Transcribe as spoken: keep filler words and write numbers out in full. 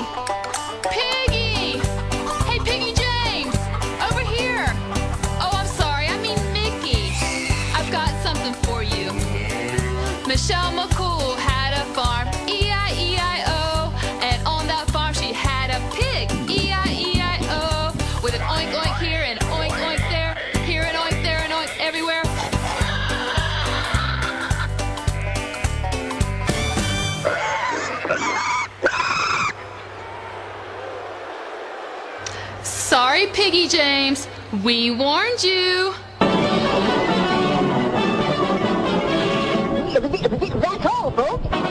Piggy! Hey, Piggy James! Over here! Oh, I'm sorry, I mean Mickey. I've got something for you. Michelle McCool had a farm, E I E I O. And on that farm she had a pig, E I E I O. With an oink oink here and oink oink there, here and oink, there and oink, everywhere. Sorry, Piggy James. We warned you. That's all, folks.